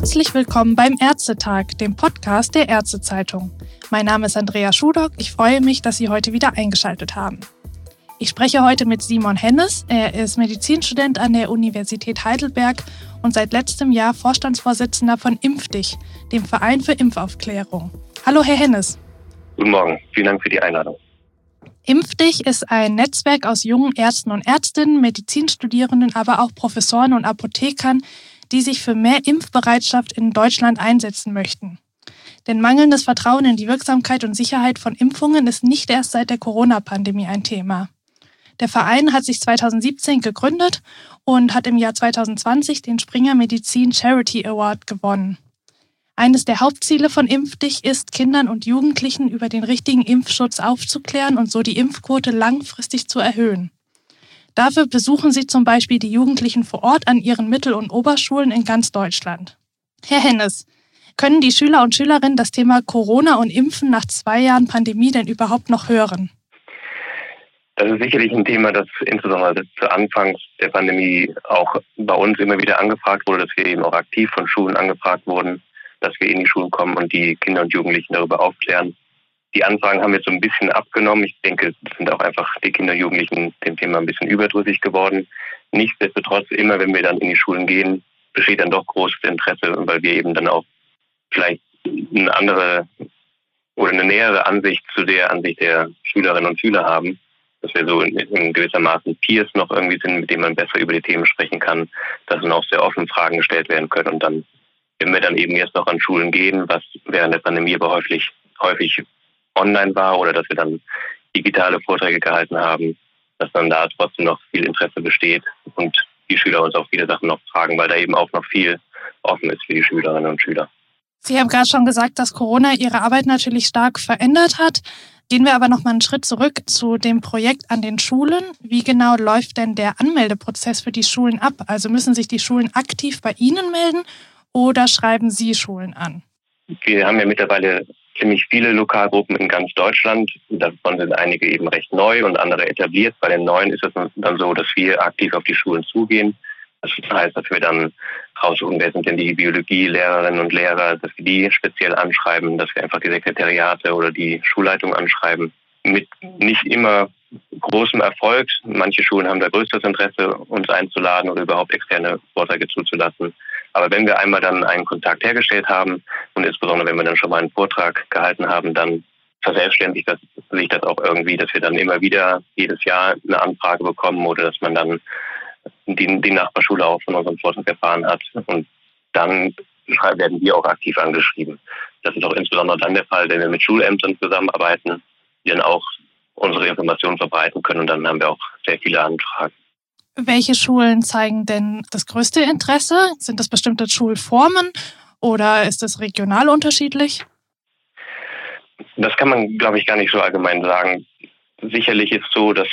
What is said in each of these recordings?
Herzlich willkommen beim Ärztetag, dem Podcast der Ärztezeitung. Mein Name ist Andrea Schudock. Ich freue mich, dass Sie heute wieder eingeschaltet haben. Ich spreche heute mit Simon Hennes. Er ist Medizinstudent an der Universität Heidelberg und seit letztem Jahr Vorstandsvorsitzender von ImpfDich, dem Verein für Impfaufklärung. Hallo, Herr Hennes. Guten Morgen. Vielen Dank für die Einladung. ImpfDich ist ein Netzwerk aus jungen Ärzten und Ärztinnen, Medizinstudierenden, aber auch Professoren und Apothekern, die sich für mehr Impfbereitschaft in Deutschland einsetzen möchten. Denn mangelndes Vertrauen in die Wirksamkeit und Sicherheit von Impfungen ist nicht erst seit der Corona-Pandemie ein Thema. Der Verein hat sich 2017 gegründet und hat im Jahr 2020 den Springer Medizin Charity Award gewonnen. Eines der Hauptziele von ImpfDich ist, Kindern und Jugendlichen über den richtigen Impfschutz aufzuklären und so die Impfquote langfristig zu erhöhen. Dafür besuchen sie zum Beispiel die Jugendlichen vor Ort an ihren Mittel- und Oberschulen in ganz Deutschland. Herr Hennes, können die Schüler und Schülerinnen das Thema Corona und Impfen nach 2 Jahren Pandemie denn überhaupt noch hören? Das ist sicherlich ein Thema, das insbesondere zu Anfangs der Pandemie auch bei uns immer wieder angefragt wurde, dass wir eben auch aktiv von Schulen angefragt wurden, dass wir in die Schulen kommen und die Kinder und Jugendlichen darüber aufklären. Die Anfragen haben jetzt so ein bisschen abgenommen. Ich denke, es sind auch einfach die Kinder und Jugendlichen dem Thema ein bisschen überdrüssig geworden. Nichtsdestotrotz, immer wenn wir dann in die Schulen gehen, besteht dann doch großes Interesse, weil wir eben dann auch vielleicht eine andere oder eine nähere Ansicht zu der Ansicht der Schülerinnen und Schüler haben, dass wir so in gewissermaßen Peers noch irgendwie sind, mit denen man besser über die Themen sprechen kann, dass dann auch sehr offen Fragen gestellt werden können. Und dann, wenn wir dann eben jetzt noch an Schulen gehen, was während der Pandemie aber häufig online war oder dass wir dann digitale Vorträge gehalten haben, dass dann da trotzdem noch viel Interesse besteht und die Schüler uns auch viele Sachen noch fragen, weil da eben auch noch viel offen ist für die Schülerinnen und Schüler. Sie haben gerade schon gesagt, dass Corona Ihre Arbeit natürlich stark verändert hat. Gehen wir aber noch mal einen Schritt zurück zu dem Projekt an den Schulen. Wie genau läuft denn der Anmeldeprozess für die Schulen ab? Also müssen sich die Schulen aktiv bei Ihnen melden oder schreiben Sie Schulen an? Wir haben ja mittlerweile ziemlich viele Lokalgruppen in ganz Deutschland. Davon sind einige eben recht neu und andere etabliert. Bei den neuen ist es dann so, dass wir aktiv auf die Schulen zugehen. Das heißt, dass wir dann raussuchen, wer sind denn die Biologielehrerinnen und Lehrer, dass wir die speziell anschreiben, dass wir einfach die Sekretariate oder die Schulleitung anschreiben. Mit nicht immer großem Erfolg. Manche Schulen haben da größtes Interesse, uns einzuladen oder überhaupt externe Vorträge zuzulassen. Aber wenn wir einmal dann einen Kontakt hergestellt haben und insbesondere wenn wir dann schon mal einen Vortrag gehalten haben, dann verselbstständigt sich das auch irgendwie, dass wir dann immer wieder jedes Jahr eine Anfrage bekommen oder dass man dann die Nachbarschule auch von unserem Vortrag erfahren hat. Und dann werden wir auch aktiv angeschrieben. Das ist auch insbesondere dann der Fall, wenn wir mit Schulämtern zusammenarbeiten, die dann auch unsere Informationen verbreiten können. Und dann haben wir auch sehr viele Anfragen. Welche Schulen zeigen denn das größte Interesse? Sind das bestimmte Schulformen oder ist das regional unterschiedlich? Das kann man, glaube ich, gar nicht so allgemein sagen. Sicherlich ist so, dass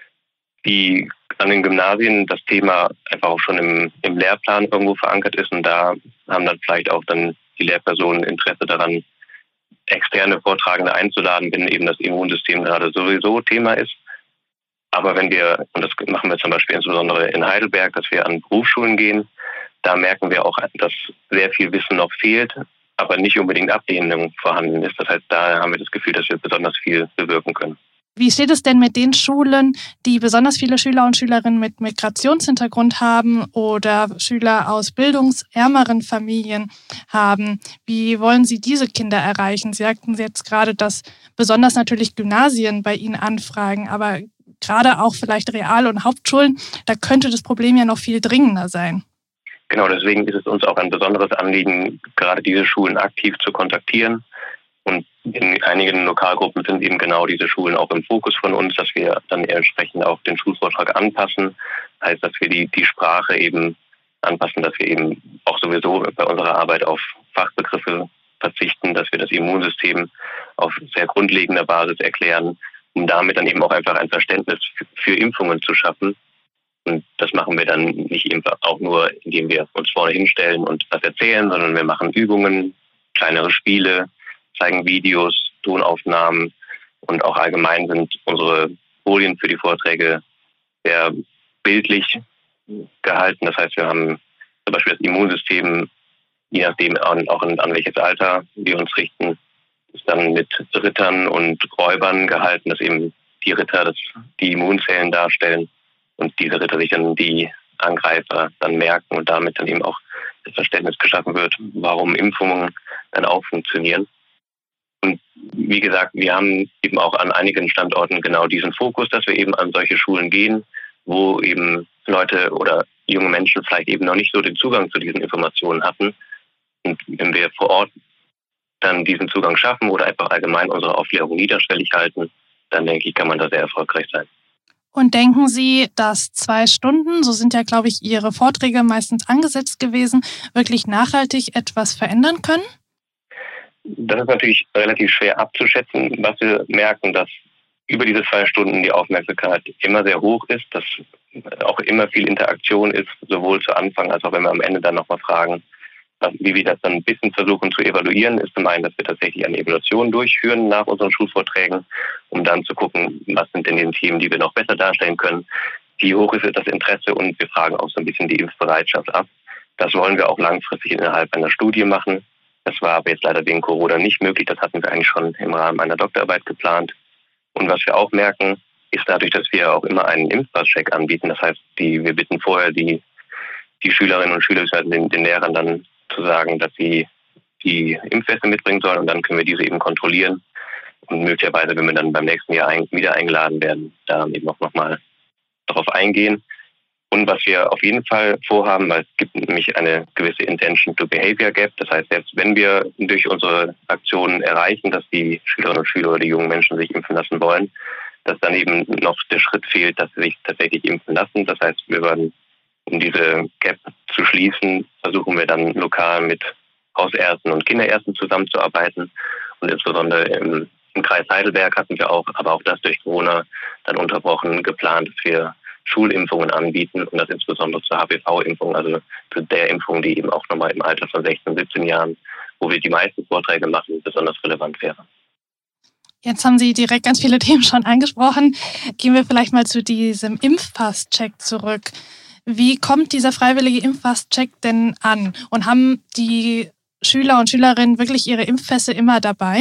an den Gymnasien das Thema einfach auch schon im Lehrplan irgendwo verankert ist und da haben dann vielleicht auch dann die Lehrpersonen Interesse daran, externe Vortragende einzuladen, wenn eben das Immunsystem gerade sowieso Thema ist. Aber wenn wir, und das machen wir zum Beispiel insbesondere in Heidelberg, dass wir an Berufsschulen gehen, da merken wir auch, dass sehr viel Wissen noch fehlt, aber nicht unbedingt Ablehnung vorhanden ist. Das heißt, da haben wir das Gefühl, dass wir besonders viel bewirken können. Wie steht es denn mit den Schulen, die besonders viele Schüler und Schülerinnen mit Migrationshintergrund haben oder Schüler aus bildungsärmeren Familien haben? Wie wollen Sie diese Kinder erreichen? Sie sagten jetzt gerade, dass besonders natürlich Gymnasien bei Ihnen anfragen, aber gerade auch vielleicht Real- und Hauptschulen, da könnte das Problem ja noch viel dringender sein. Genau, deswegen ist es uns auch ein besonderes Anliegen, gerade diese Schulen aktiv zu kontaktieren. Und in einigen Lokalgruppen sind eben genau diese Schulen auch im Fokus von uns, dass wir dann entsprechend auch den Schulvortrag anpassen. Heißt, dass wir die Sprache eben anpassen, dass wir eben auch sowieso bei unserer Arbeit auf Fachbegriffe verzichten, dass wir das Immunsystem auf sehr grundlegender Basis erklären, um damit dann eben auch einfach ein Verständnis für Impfungen zu schaffen. Und das machen wir dann nicht eben auch nur, indem wir uns vorne hinstellen und was erzählen, sondern wir machen Übungen, kleinere Spiele, zeigen Videos, Tonaufnahmen und auch allgemein sind unsere Folien für die Vorträge sehr bildlich gehalten. Das heißt, wir haben zum Beispiel das Immunsystem je nachdem auch an welches Alter wir uns richten, ist dann mit Rittern und Räubern gehalten, dass eben die Ritter die Immunzellen darstellen und diese Ritter sich dann die Angreifer dann merken und damit dann eben auch das Verständnis geschaffen wird, warum Impfungen dann auch funktionieren. Und wie gesagt, wir haben eben auch an einigen Standorten genau diesen Fokus, dass wir eben an solche Schulen gehen, wo eben Leute oder junge Menschen vielleicht eben noch nicht so den Zugang zu diesen Informationen hatten. Und wenn wir vor Ort dann diesen Zugang schaffen oder einfach allgemein unsere Aufklärung niederschwellig halten, dann denke ich, kann man da sehr erfolgreich sein. Und denken Sie, dass 2 Stunden, so sind ja, glaube ich, Ihre Vorträge meistens angesetzt gewesen, wirklich nachhaltig etwas verändern können? Das ist natürlich relativ schwer abzuschätzen, was wir merken, dass über diese 2 Stunden die Aufmerksamkeit immer sehr hoch ist, dass auch immer viel Interaktion ist, sowohl zu Anfang als auch wenn wir am Ende dann nochmal fragen, wie wir das dann ein bisschen versuchen zu evaluieren, ist zum einen, dass wir tatsächlich eine Evaluation durchführen nach unseren Schulvorträgen, um dann zu gucken, was sind denn die Themen, die wir noch besser darstellen können, wie hoch ist das Interesse und wir fragen auch so ein bisschen die Impfbereitschaft ab. Das wollen wir auch langfristig innerhalb einer Studie machen. Das war aber jetzt leider wegen Corona nicht möglich. Das hatten wir eigentlich schon im Rahmen einer Doktorarbeit geplant. Und was wir auch merken, ist dadurch, dass wir auch immer einen Impfpass-Check anbieten. Das heißt, wir bitten vorher die Schülerinnen und Schüler, den Lehrern dann zu sagen, dass sie die Impfpässe mitbringen sollen und dann können wir diese eben kontrollieren. Und möglicherweise, wenn wir dann beim nächsten Jahr wieder eingeladen werden, da eben auch nochmal darauf eingehen. Und was wir auf jeden Fall vorhaben, weil es gibt nämlich eine gewisse Intention to Behavior Gap. Das heißt, selbst wenn wir durch unsere Aktionen erreichen, dass die Schülerinnen und Schüler oder die jungen Menschen sich impfen lassen wollen, dass dann eben noch der Schritt fehlt, dass sie sich tatsächlich impfen lassen. Das heißt, wir werden, um diese Gap zu schließen, versuchen wir dann lokal mit Hausärzten und Kinderärzten zusammenzuarbeiten. Und insbesondere im Kreis Heidelberg hatten wir auch, aber auch das durch Corona dann unterbrochen, geplant, dass wir Schulimpfungen anbieten und das insbesondere zur HPV-Impfung, also zu der Impfung, die eben auch nochmal im Alter von 16, 17 Jahren, wo wir die meisten Vorträge machen, besonders relevant wäre. Jetzt haben Sie direkt ganz viele Themen schon angesprochen. Gehen wir vielleicht mal zu diesem Impfpass-Check zurück. Wie kommt dieser freiwillige Impfpass-Check denn an? Und haben die Schüler und Schülerinnen wirklich ihre Impfpässe immer dabei?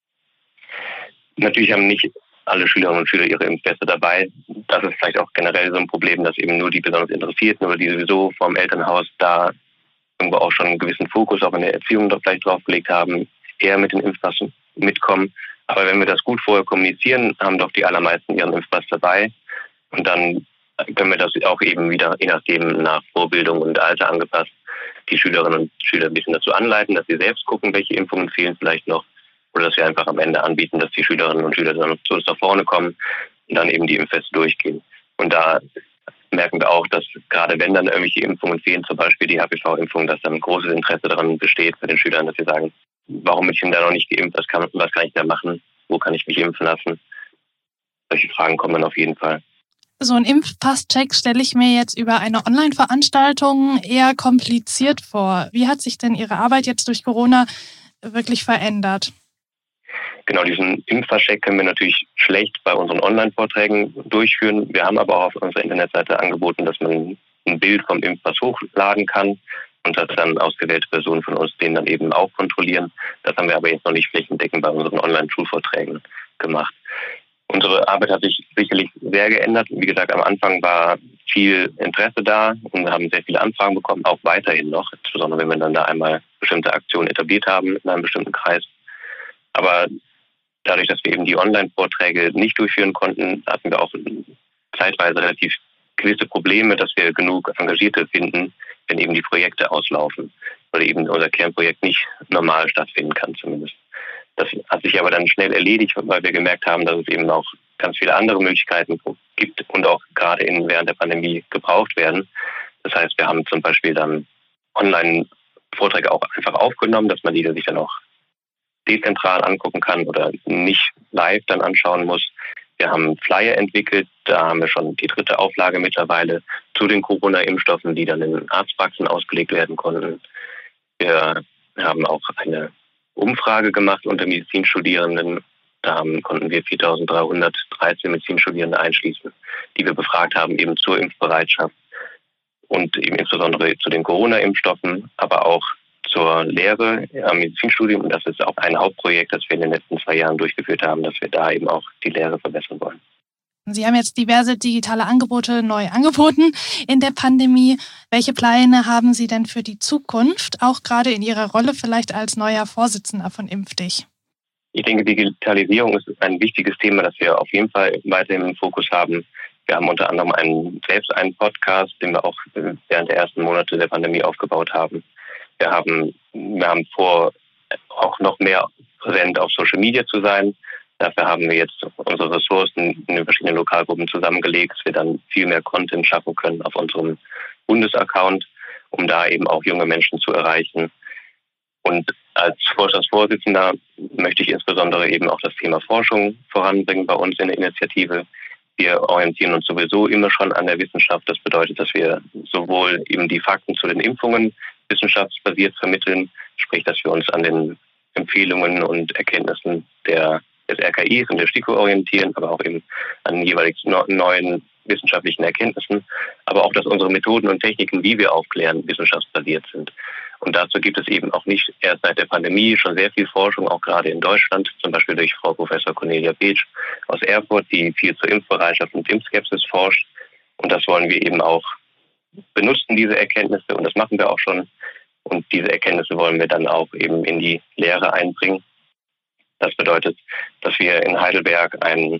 Natürlich haben nicht alle Schülerinnen und Schüler ihre Impfpässe dabei. Das ist vielleicht auch generell so ein Problem, dass eben nur die besonders Interessierten oder die sowieso vom Elternhaus da irgendwo auch schon einen gewissen Fokus auch in der Erziehung da vielleicht draufgelegt haben, eher mit den Impfpassen mitkommen. Aber wenn wir das gut vorher kommunizieren, haben doch die allermeisten ihren Impfpass dabei. Und dann können wir das auch eben wieder, je nachdem nach Vorbildung und Alter angepasst, die Schülerinnen und Schüler ein bisschen dazu anleiten, dass sie selbst gucken, welche Impfungen fehlen vielleicht noch. Oder dass wir einfach am Ende anbieten, dass die Schülerinnen und Schüler dann zu uns nach vorne kommen und dann eben die Impfpässe durchgehen. Und da merken wir auch, dass gerade wenn dann irgendwelche Impfungen fehlen, zum Beispiel die HPV-Impfung, dass dann großes Interesse daran besteht bei den Schülern, dass sie sagen, warum bin ich denn da noch nicht geimpft, was kann ich da machen, wo kann ich mich impfen lassen? Solche Fragen kommen dann auf jeden Fall. So ein Impfpass-Check stelle ich mir jetzt über eine Online-Veranstaltung eher kompliziert vor. Wie hat sich denn Ihre Arbeit jetzt durch Corona wirklich verändert? Genau, diesen Impfpass-Check können wir natürlich schlecht bei unseren Online-Vorträgen durchführen. Wir haben aber auch auf unserer Internetseite angeboten, dass man ein Bild vom Impfpass hochladen kann und dass dann ausgewählte Personen von uns den dann eben auch kontrollieren. Das haben wir aber jetzt noch nicht flächendeckend bei unseren Online-Schulvorträgen gemacht. Unsere Arbeit hat sich sicherlich sehr geändert. Wie gesagt, am Anfang war viel Interesse da und wir haben sehr viele Anfragen bekommen, auch weiterhin noch, insbesondere wenn wir dann da einmal bestimmte Aktionen etabliert haben in einem bestimmten Kreis. Aber dadurch, dass wir eben die Online-Vorträge nicht durchführen konnten, hatten wir auch zeitweise relativ gewisse Probleme, dass wir genug Engagierte finden, wenn eben die Projekte auslaufen oder eben unser Kernprojekt nicht normal stattfinden kann zumindest. Das hat sich aber dann schnell erledigt, weil wir gemerkt haben, dass es eben auch ganz viele andere Möglichkeiten gibt und auch gerade während der Pandemie gebraucht werden. Das heißt, wir haben zum Beispiel dann Online-Vorträge auch einfach aufgenommen, dass man die sich dann auch dezentral angucken kann oder nicht live dann anschauen muss. Wir haben Flyer entwickelt, da haben wir schon die 3. Auflage mittlerweile zu den Corona-Impfstoffen, die dann in Arztpraxen ausgelegt werden konnten. Wir haben auch eine Umfrage gemacht unter Medizinstudierenden. Da konnten wir 4.313 Medizinstudierende einschließen, die wir befragt haben eben zur Impfbereitschaft und eben insbesondere zu den Corona-Impfstoffen, aber auch zur Lehre am Medizinstudium. Und das ist auch ein Hauptprojekt, das wir in den letzten 2 Jahren durchgeführt haben, dass wir da eben auch die Lehre verbessern wollen. Sie haben jetzt diverse digitale Angebote neu angeboten in der Pandemie. Welche Pläne haben Sie denn für die Zukunft, auch gerade in Ihrer Rolle vielleicht als neuer Vorsitzender von Impfdich? Ich denke, Digitalisierung ist ein wichtiges Thema, das wir auf jeden Fall weiterhin im Fokus haben. Wir haben unter anderem selbst einen Podcast, den wir auch während der ersten Monate der Pandemie aufgebaut haben. Wir haben vor, auch noch mehr präsent auf Social Media zu sein. Dafür haben wir jetzt unsere Ressourcen in den verschiedenen Lokalgruppen zusammengelegt, dass wir dann viel mehr Content schaffen können auf unserem Bundesaccount, um da eben auch junge Menschen zu erreichen. Und als Vorstandsvorsitzender möchte ich insbesondere eben auch das Thema Forschung voranbringen bei uns in der Initiative. Wir orientieren uns sowieso immer schon an der Wissenschaft. Das bedeutet, dass wir sowohl eben die Fakten zu den Impfungen wissenschaftsbasiert vermitteln, sprich, dass wir uns an den Empfehlungen und Erkenntnissen des RKIs und der STIKO orientieren, aber auch eben an jeweils neuen wissenschaftlichen Erkenntnissen, aber auch, dass unsere Methoden und Techniken, wie wir aufklären, wissenschaftsbasiert sind. Und dazu gibt es eben auch nicht erst seit der Pandemie schon sehr viel Forschung, auch gerade in Deutschland, zum Beispiel durch Frau Professor Cornelia Beetsch aus Erfurt, die viel zur Impfbereitschaft und Impfskepsis forscht. Und das wollen wir eben auch benutzen, diese Erkenntnisse, und das machen wir auch schon. Und diese Erkenntnisse wollen wir dann auch eben in die Lehre einbringen. Das bedeutet, dass wir in Heidelberg eine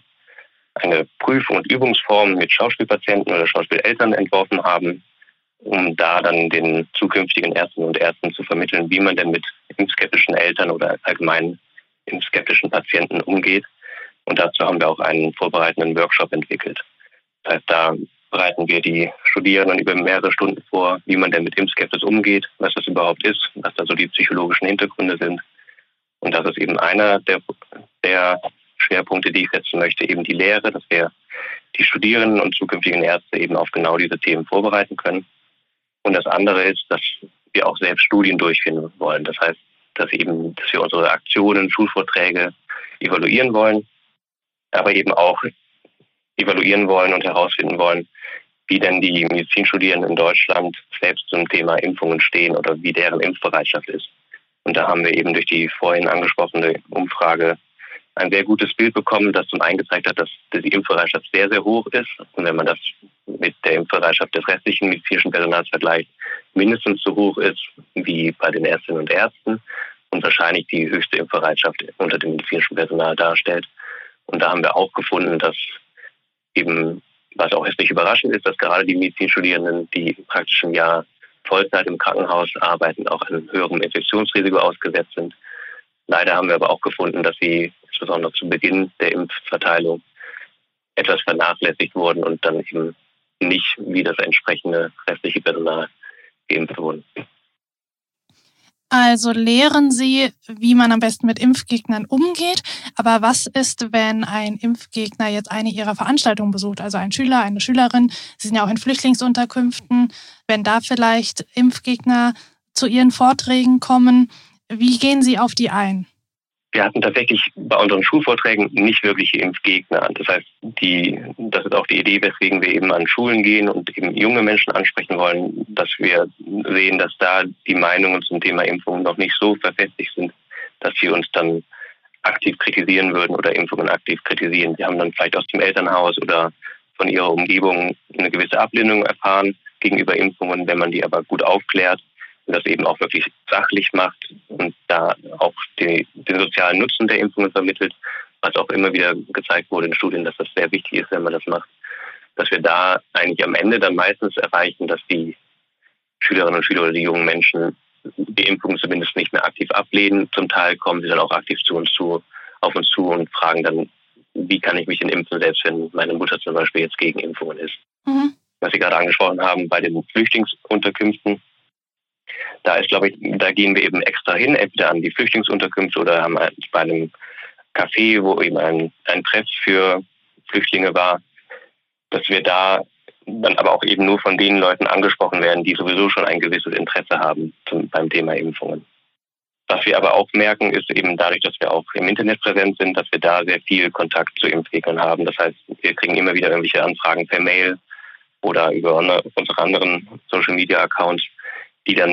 Prüf- und Übungsform mit Schauspielpatienten oder Schauspieleltern entworfen haben, um da dann den zukünftigen Ärztinnen und Ärzten zu vermitteln, wie man denn mit impfskeptischen Eltern oder allgemein impfskeptischen Patienten umgeht. Und dazu haben wir auch einen vorbereitenden Workshop entwickelt. Das heißt, da bereiten wir die Studierenden über mehrere Stunden vor, wie man denn mit Impfskepsis umgeht, was das überhaupt ist, was da so die psychologischen Hintergründe sind. Und das ist eben einer der Schwerpunkte, die ich setzen möchte, eben die Lehre, dass wir die Studierenden und zukünftigen Ärzte eben auf genau diese Themen vorbereiten können. Und das andere ist, dass wir auch selbst Studien durchführen wollen. Das heißt, dass wir unsere Aktionen, Schulvorträge evaluieren wollen, aber eben auch evaluieren wollen und herausfinden wollen, wie denn die Medizinstudierenden in Deutschland selbst zum Thema Impfungen stehen oder wie deren Impfbereitschaft ist. Und da haben wir eben durch die vorhin angesprochene Umfrage ein sehr gutes Bild bekommen, das zum einen gezeigt hat, dass die Impfbereitschaft sehr, sehr hoch ist. Und wenn man das mit der Impfbereitschaft des restlichen medizinischen Personals vergleicht, mindestens so hoch ist wie bei den Ärztinnen und Ärzten und wahrscheinlich die höchste Impfbereitschaft unter dem medizinischen Personal darstellt. Und da haben wir auch gefunden, dass eben, was auch jetzt nicht überraschend ist, dass gerade die Medizinstudierenden, die praktisch im Jahr Vollzeit im Krankenhaus arbeiten, auch einem höheren Infektionsrisiko ausgesetzt sind. Leider haben wir aber auch gefunden, dass sie insbesondere zu Beginn der Impfverteilung etwas vernachlässigt wurden und dann eben nicht wie das entsprechende restliche Personal geimpft wurden. Also lehren Sie, wie man am besten mit Impfgegnern umgeht. Aber was ist, wenn ein Impfgegner jetzt eine Ihrer Veranstaltungen besucht? Also ein Schüler, eine Schülerin, Sie sind ja auch in Flüchtlingsunterkünften. Wenn da vielleicht Impfgegner zu Ihren Vorträgen kommen, wie gehen Sie auf die ein? Wir hatten tatsächlich bei unseren Schulvorträgen nicht wirkliche Impfgegner. Das heißt, das ist auch die Idee, weswegen wir eben an Schulen gehen und eben junge Menschen ansprechen wollen, dass wir sehen, dass da die Meinungen zum Thema Impfungen noch nicht so verfestigt sind, dass sie uns dann aktiv kritisieren würden oder Impfungen aktiv kritisieren. Sie haben dann vielleicht aus dem Elternhaus oder von ihrer Umgebung eine gewisse Ablehnung erfahren gegenüber Impfungen. Wenn man die aber gut aufklärt und das eben auch wirklich sachlich macht und da auch den sozialen Nutzen der Impfungen vermittelt, was auch immer wieder gezeigt wurde in Studien, dass das sehr wichtig ist, wenn man das macht, dass wir da eigentlich am Ende dann meistens erreichen, dass die Schülerinnen und Schüler oder die jungen Menschen die Impfung zumindest nicht mehr aktiv ablehnen. Zum Teil kommen sie dann auch aktiv auf uns zu und fragen dann, wie kann ich mich denn impfen, selbst wenn meine Mutter zum Beispiel jetzt gegen Impfungen ist. Mhm. Was Sie gerade angesprochen haben bei den Flüchtlingsunterkünften, da gehen wir eben extra hin, entweder an die Flüchtlingsunterkünfte oder haben bei einem Café, wo eben ein Treff für Flüchtlinge war, dass wir da dann aber auch eben nur von den Leuten angesprochen werden, die sowieso schon ein gewisses Interesse haben beim Thema Impfungen. Was wir aber auch merken, ist eben dadurch, dass wir auch im Internet präsent sind, dass wir da sehr viel Kontakt zu Impfgegnern haben. Das heißt, wir kriegen immer wieder irgendwelche Anfragen per Mail oder über unsere anderen Social-Media-Accounts, die dann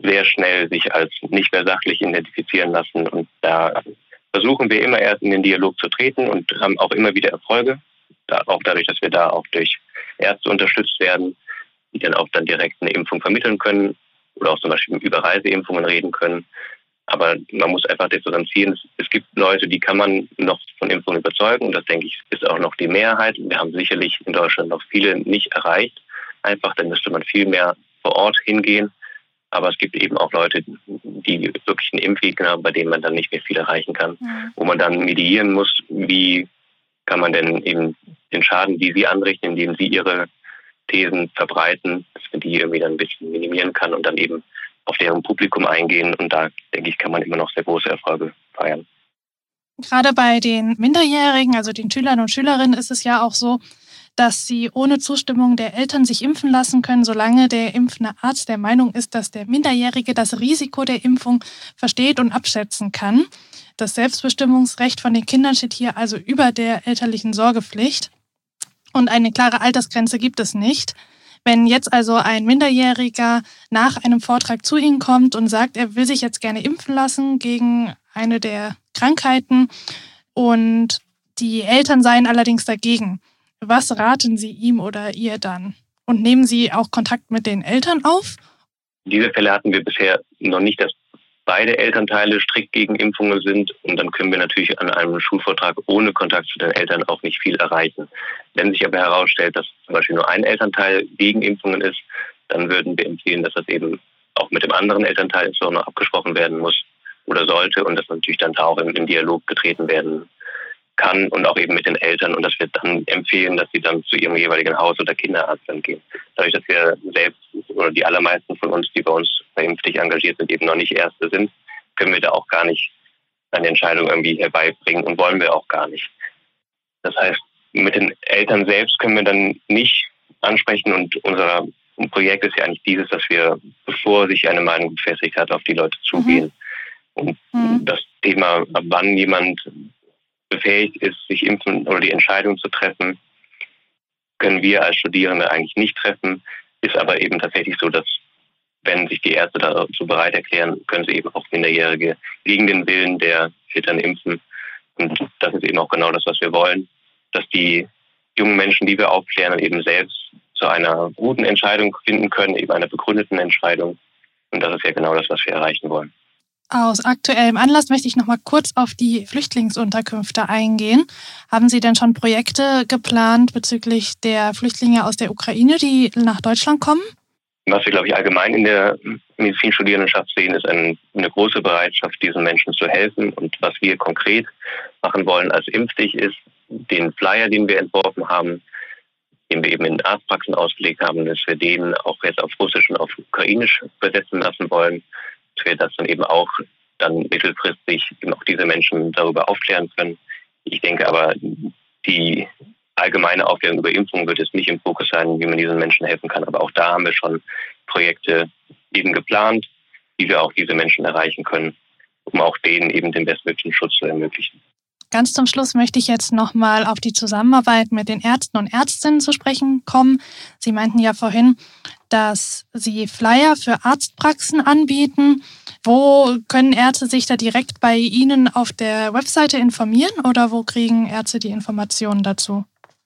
sehr schnell sich als nicht mehr sachlich identifizieren lassen. Und da versuchen wir immer erst in den Dialog zu treten und haben auch immer wieder Erfolge. Auch dadurch, dass wir da auch durch Ärzte unterstützt werden, die dann auch dann direkt eine Impfung vermitteln können oder auch zum Beispiel über Reiseimpfungen reden können. Aber man muss einfach differenzieren. Es gibt Leute, die kann man noch von Impfungen überzeugen. Und das, denke ich, ist auch noch die Mehrheit. Wir haben sicherlich in Deutschland noch viele nicht erreicht. Einfach, dann müsste man viel mehr vor Ort hingehen. Aber es gibt eben auch Leute, die wirklich einen Impfgegner haben, bei denen man dann nicht mehr viel erreichen kann. Mhm. Wo man dann mediieren muss, wie kann man denn eben den Schaden, die sie anrichten, indem sie ihre Thesen verbreiten, dass man die irgendwie dann ein bisschen minimieren kann und dann eben auf deren Publikum eingehen. Und da, denke ich, kann man immer noch sehr große Erfolge feiern. Gerade bei den Minderjährigen, also den Schülern und Schülerinnen, ist es ja auch so, dass sie ohne Zustimmung der Eltern sich impfen lassen können, solange der impfende Arzt der Meinung ist, dass der Minderjährige das Risiko der Impfung versteht und abschätzen kann. Das Selbstbestimmungsrecht von den Kindern steht hier also über der elterlichen Sorgepflicht. Und eine klare Altersgrenze gibt es nicht. Wenn jetzt also ein Minderjähriger nach einem Vortrag zu Ihnen kommt und sagt, er will sich jetzt gerne impfen lassen gegen eine der Krankheiten und die Eltern seien allerdings dagegen, was raten Sie ihm oder ihr dann? Und nehmen Sie auch Kontakt mit den Eltern auf? Diese Fälle hatten wir bisher noch nicht, dass beide Elternteile strikt gegen Impfungen sind. Und dann können wir natürlich an einem Schulvortrag ohne Kontakt zu den Eltern auch nicht viel erreichen. Wenn sich aber herausstellt, dass zum Beispiel nur ein Elternteil gegen Impfungen ist, dann würden wir empfehlen, dass das eben auch mit dem anderen Elternteil insbesondere abgesprochen werden muss oder sollte und dass natürlich dann da auch in Dialog getreten werden kann und auch eben mit den Eltern und dass wir dann empfehlen, dass sie dann zu ihrem jeweiligen Haus- oder Kinderarzt dann gehen. Dadurch, dass wir selbst oder die allermeisten von uns, die bei uns bei Impfpflicht engagiert sind, eben noch nicht Ärzte sind, können wir da auch gar nicht eine Entscheidung irgendwie herbeibringen und wollen wir auch gar nicht. Das heißt, mit den Eltern selbst können wir dann nicht ansprechen und unser Projekt ist ja eigentlich dieses, dass wir, bevor sich eine Meinung gefestigt hat, auf die Leute zugehen. Und das Thema, ab wann jemand befähigt ist, sich impfen oder die Entscheidung zu treffen, können wir als Studierende eigentlich nicht treffen. Ist aber eben tatsächlich so, dass wenn sich die Ärzte dazu bereit erklären, können sie eben auch Minderjährige gegen den Willen der Eltern impfen. Und das ist eben auch genau das, was wir wollen, dass die jungen Menschen, die wir aufklären, eben selbst zu einer guten Entscheidung finden können, eben einer begründeten Entscheidung. Und das ist ja genau das, was wir erreichen wollen. Aus aktuellem Anlass möchte ich noch mal kurz auf die Flüchtlingsunterkünfte eingehen. Haben Sie denn schon Projekte geplant bezüglich der Flüchtlinge aus der Ukraine, die nach Deutschland kommen? Was wir, glaube ich, allgemein in der Medizinstudierendenschaft sehen, ist eine große Bereitschaft, diesen Menschen zu helfen. Und was wir konkret machen wollen als Impfdich ist, den Flyer, den wir entworfen haben, den wir eben in Arztpraxen ausgelegt haben, dass wir den auch jetzt auf Russisch und auf Ukrainisch übersetzen lassen wollen. Dass wir das dann eben auch dann mittelfristig eben auch diese Menschen darüber aufklären können. Ich denke aber, die allgemeine Aufklärung über Impfungen wird jetzt nicht im Fokus sein, wie man diesen Menschen helfen kann. Aber auch da haben wir schon Projekte eben geplant, wie wir auch diese Menschen erreichen können, um auch denen eben den bestmöglichen Schutz zu ermöglichen. Ganz zum Schluss möchte ich jetzt nochmal auf die Zusammenarbeit mit den Ärzten und Ärztinnen zu sprechen kommen. Sie meinten ja vorhin, dass Sie Flyer für Arztpraxen anbieten. Wo können Ärzte sich da direkt bei Ihnen auf der Webseite informieren oder wo kriegen Ärzte die Informationen dazu?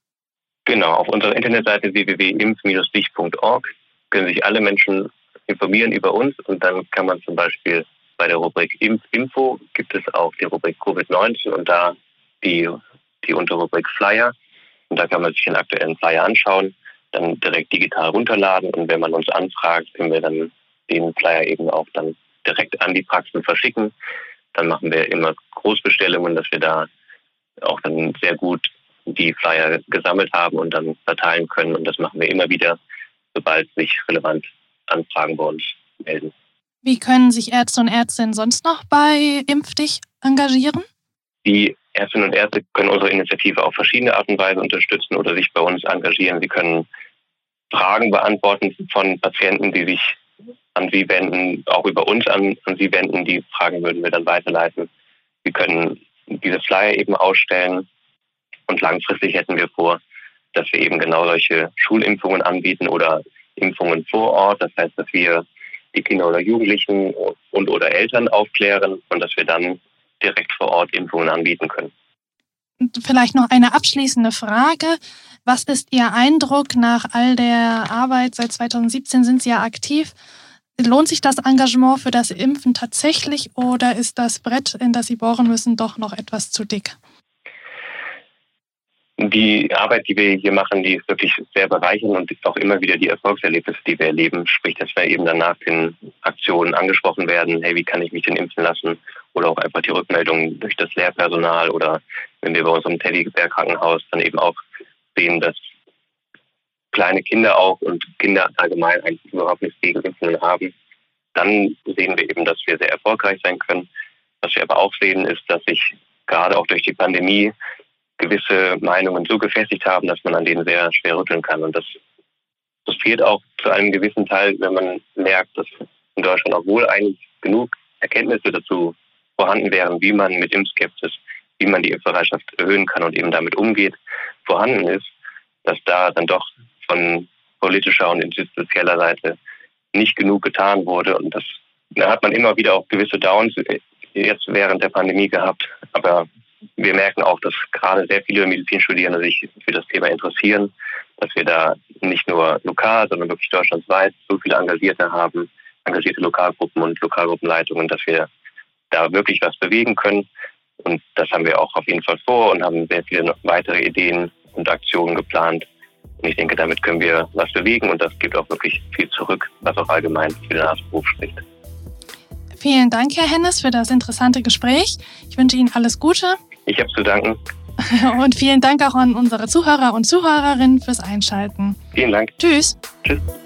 Genau, auf unserer Internetseite www.impf-dich.org können sich alle Menschen informieren über uns und dann kann man zum Beispiel bei der Rubrik Impfinfo gibt es auch die Rubrik Covid-19 und da die Unterrubrik Flyer. Und da kann man sich den aktuellen Flyer anschauen, dann direkt digital runterladen und wenn man uns anfragt, können wir dann den Flyer eben auch dann direkt an die Praxen verschicken. Dann machen wir immer Großbestellungen, dass wir da auch dann sehr gut die Flyer gesammelt haben und dann verteilen können. Und das machen wir immer wieder, sobald sich relevant Anfragen bei uns melden. Wie können sich Ärzte und Ärztinnen sonst noch bei Impfdich engagieren? Die Ärztinnen und Ärzte können unsere Initiative auf verschiedene Art und Weise unterstützen oder sich bei uns engagieren. Sie können Fragen beantworten von Patienten, die sich an Sie wenden, auch über uns an Sie wenden. Die Fragen würden wir dann weiterleiten. Sie können diese Flyer eben ausstellen und langfristig hätten wir vor, dass wir eben genau solche Schulimpfungen anbieten oder Impfungen vor Ort. Das heißt, dass wir die Kinder oder Jugendlichen und oder Eltern aufklären und dass wir dann direkt vor Ort Impfungen anbieten können. Und vielleicht noch eine abschließende Frage. Was ist Ihr Eindruck nach all der Arbeit? Seit 2017 sind Sie ja aktiv. Lohnt sich das Engagement für das Impfen tatsächlich oder ist das Brett, in das Sie bohren müssen, doch noch etwas zu dick? Die Arbeit, die wir hier machen, die ist wirklich sehr bereichernd und ist auch immer wieder die Erfolgserlebnisse, die wir erleben. Sprich, dass wir eben dann nach den Aktionen angesprochen werden, hey, wie kann ich mich denn impfen lassen? Oder auch einfach die Rückmeldung durch das Lehrpersonal oder wenn wir bei uns im Teddybär-Krankenhaus dann eben auch sehen, dass kleine Kinder auch und Kinder allgemein eigentlich überhaupt nichts gegen Impfungen haben, dann sehen wir eben, dass wir sehr erfolgreich sein können. Was wir aber auch sehen, ist, dass sich gerade auch durch die Pandemie gewisse Meinungen so gefestigt haben, dass man an denen sehr schwer rütteln kann. Und das frustriert auch zu einem gewissen Teil, wenn man merkt, dass in Deutschland, obwohl eigentlich genug Erkenntnisse dazu vorhanden wären, wie man mit Impfskepsis, wie man die Impfbereitschaft erhöhen kann und eben damit umgeht, vorhanden ist, dass da dann doch von politischer und institutioneller Seite nicht genug getan wurde. Und da hat man immer wieder auch gewisse Downs jetzt während der Pandemie gehabt. Aber wir merken auch, dass gerade sehr viele Medizinstudierende sich für das Thema interessieren, dass wir da nicht nur lokal, sondern wirklich deutschlandweit so viele Engagierte haben, engagierte Lokalgruppen und Lokalgruppenleitungen, dass wir da wirklich was bewegen können. Und das haben wir auch auf jeden Fall vor und haben sehr viele weitere Ideen und Aktionen geplant. Und ich denke, damit können wir was bewegen und das gibt auch wirklich viel zurück, was auch allgemein für den Arztberuf spricht. Vielen Dank, Herr Hennes, für das interessante Gespräch. Ich wünsche Ihnen alles Gute. Ich habe zu danken. Und vielen Dank auch an unsere Zuhörer und Zuhörerinnen fürs Einschalten. Vielen Dank. Tschüss. Tschüss.